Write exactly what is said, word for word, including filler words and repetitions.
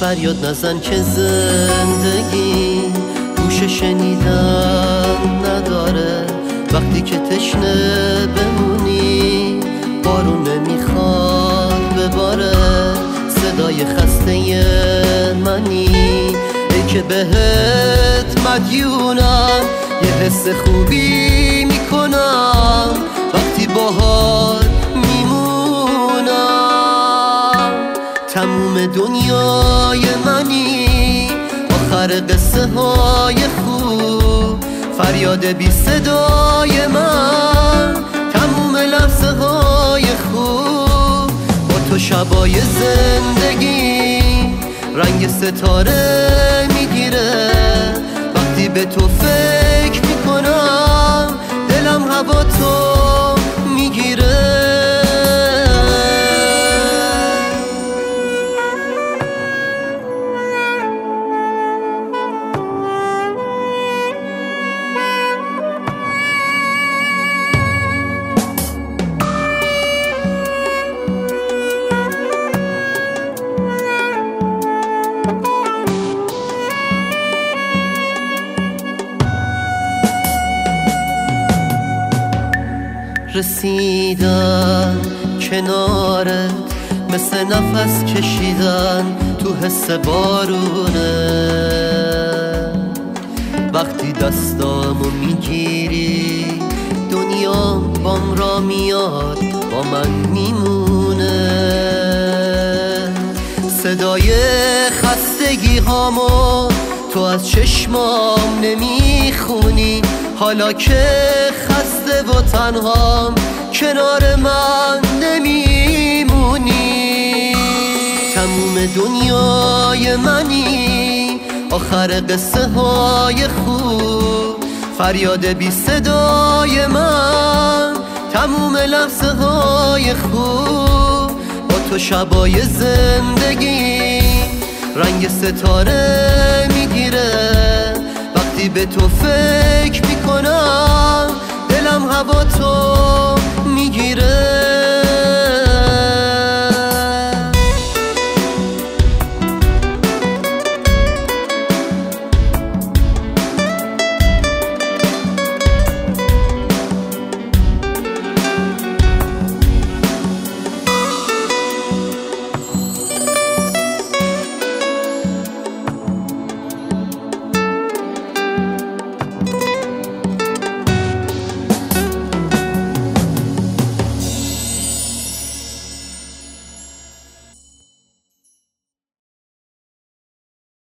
فریاد نزن که زندگی گوش شنیدن نداره. وقتی که تشنه بمونی بارون نمیخواد بباره. صدای خسته منی ای که بهت مدیونم، یه حس خوبی میکنم وقتی باهات میمونم. تموم دنیای منی، آخر قصه های خوب، فریاد بی صدای من، تموم لحظه های خوب. با تو شبای زندگی رنگ ستاره میگیره. وقتی به تو فکر میکنم دلم هوا تو میگیره. رسیدن کنارت مثل نفس کشیدن تو حس بارونه. وقتی دستامو میگیری دنیا بام را میاد، با من میمونه. صدای خستگی هامو تو از چشمام نمیخونی. حالا که خسته و تنهام کنار من نمیمونی. تموم دنیای منی، آخر قصه های خوب، فریاد بی صدای من، تموم لحظه های خوب. با تو شبای زندگی رنگ ستاره میگیره. وقتی به تو فکر میکنم دلم هوا تو